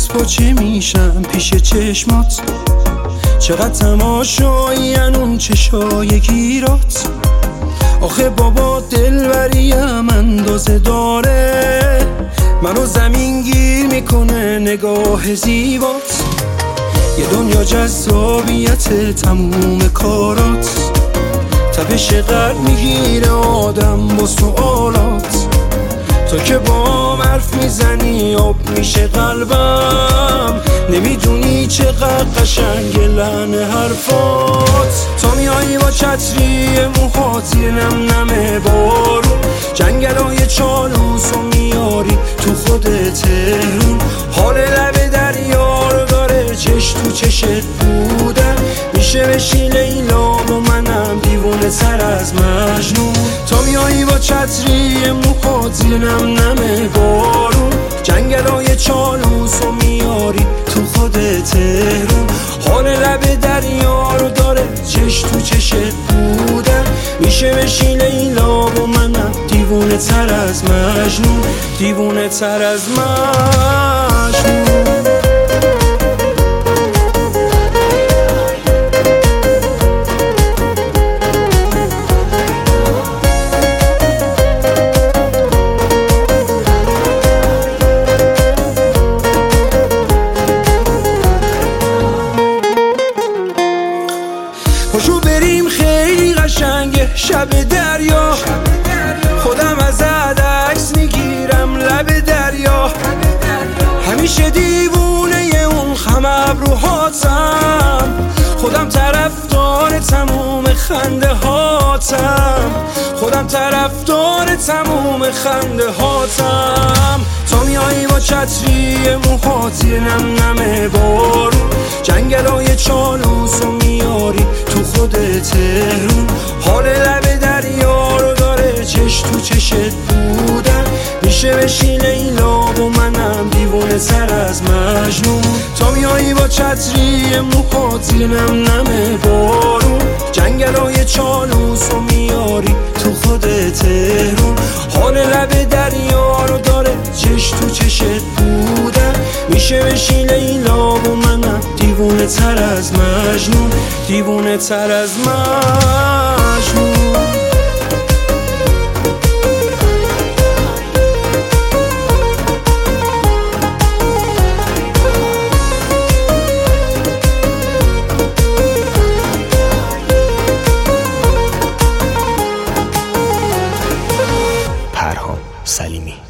پس با چه میشم پیش چشمات؟ چقدر تماشایین اون چشای گیرات. آخه بابا دلبریم اندازه داره، منو زمین گیر میکنه نگاه زیبات. یه دنیا جذابیت تموم کارات، تپش قلب میگیره آدم با سوالات. تو که با حرف میزنی آب میشه قلبم، نمیدونی چقدر قشنگ لحن حرفات. تا میایی با چتری موهات یه نم نم بارون، جنگلای چالوس و میاری تو خود تهرون. حال لب دریا رو داره چش تو چشت بودن، میشه بشی لیلا و منم دیوونه تر از مجنون. تا میایی با چتری موهات یه نم نم بارون، جنگلای چالوس و میاری تو خود تهرون. حال لب دریا رو داره چش تو چشت بودن، میشه بشی لیلا و منم دیوونه تر از مجنون، دیوونه تر از مجنون. پاشو بریم خیلی قشنگه شب دریا، خودم ازت عکس میگیرم لب دریا. همیشه دیوونه اون خم ابروهاتم، خودم طرفدار تموم خنده هاتم، خودم طرفدار تموم خنده هاتم. تا میایی با چتری موهات یه نم نم بارون، جنگلای چالوس و میاری تو خود تهرون. حال لب دریا رو داره چش تو چشت بودن، میشه بشی لیلا و منم دیوونه تر از مجنون. تا میایی با چتری موهات یه نم نم بارون، جنگلای چالوس و میاری تو خود تهرون. حال لب دریا رو داره چش تو چشت بودن، میشه بشی لیلا و منم دیوونه تر از مجنون، دیوونه تر از مجنون. پرهام سلیمی.